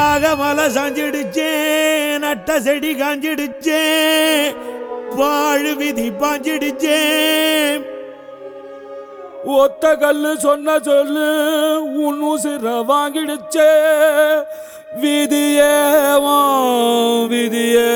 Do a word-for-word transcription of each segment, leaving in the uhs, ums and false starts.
நாகமலை சாஞ்சிடுச்சே நட்ட செடி காஞ்சிடுச்சே வாழு விதி பாஞ்சிடுச்சே ஒத்த கல்லு சொன்ன சொல்லு உன்னு சிற வாங்கிடுச்சே விதியே விதியே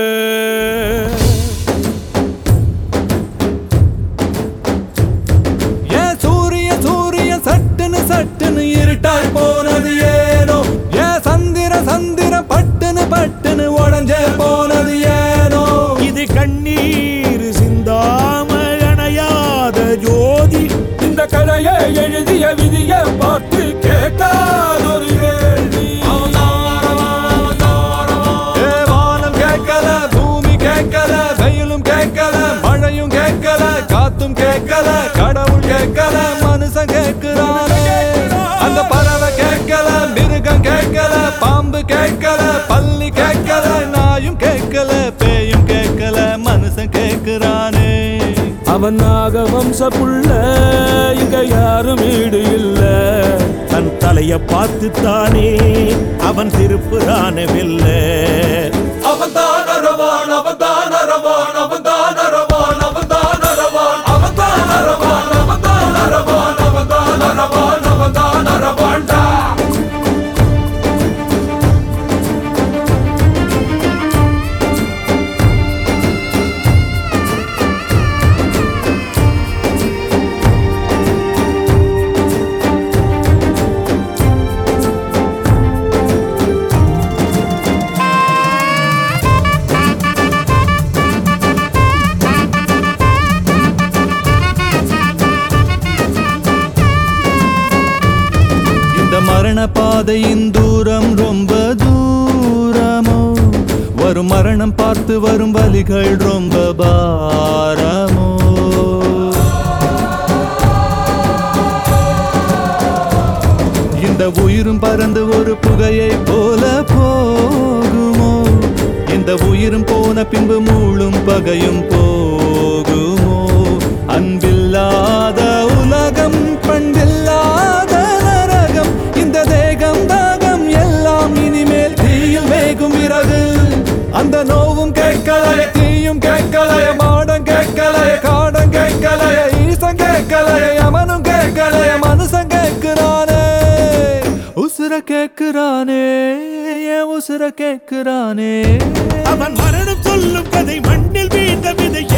ஏன் சூரிய சூரிய சட்டுன்னு சட்டுன்னு இருட்டாய் போனது ஏனோ ஏன் சந்திர சந்திர பட்டுன்னு பட்டுன்னு உடஞ்சே போனது ஏனோ இது கண்ணீர் சிந்தாம அணையாத ஜோதி இந்த கதையை எழுதிய விதியை பார்த்து கேட்காதொரு கேள்வி வானம் கேட்கல பூமி கேட்கல வெயிலும் கேட்கல மழையும் கேட்கல காத்தும் கேட்கல கடவுள் கேட்கல மனுஷன் கேட்கிறானே அந்த பறவை கேட்கல மிருகம் கேட்கல பாம்பு கேட்கல பள்ளி கேட்கல நாயும் கேட்கல பேயும் கேட்கல மனுஷன் கேட்கிறானே அவன் நாக வம்ச புள்ள இங்க யாரும் ஈடு இல்ல தன் தலைய பார்த்து தானே அவன் திருப்புறான வெல்ல அவன் தான் அரவான் அவன் தான் அரவான் அவன் தான் அரவான் அவன் தான் அரவான் அவன் தான் அரவான் அவன் தான் அரவான் அவன் தான் அரவான் அவன் தான் அரவான்டா மரண பாதையின் தூரம் ரொம்ப தூரமோ வரும் மரணம் பார்த்து வரும் வலிகள் ரொம்ப பாரமோ இந்த உயிரும் பறந்து ஒரு புகையை போல போகுமோ இந்த உயிரும் போன பின்பு மூளும் பகையும் போகுமோ அன்பில்லாத உலகம் பண்பில்லாத நரகம் இந்த தேகம் தாகம் எல்லாம் இனிமேல் தீயில் வேகும் விறகு அந்த நோவும் கேட்கலைய தீயும் கேட்கலைய மாடம் கேட்கலைய காடம் கேட்கலைய ஈசன் கேட்கலைய யமனும் கேட்கலைய மனுஷன் கேட்கிறானே உசுர கேட்கிறானே ஏன் உசுர கேட்கிறானே அவன் மரணம் சொல்லும் கதை மண்ணில் வீழ்ந்த விதை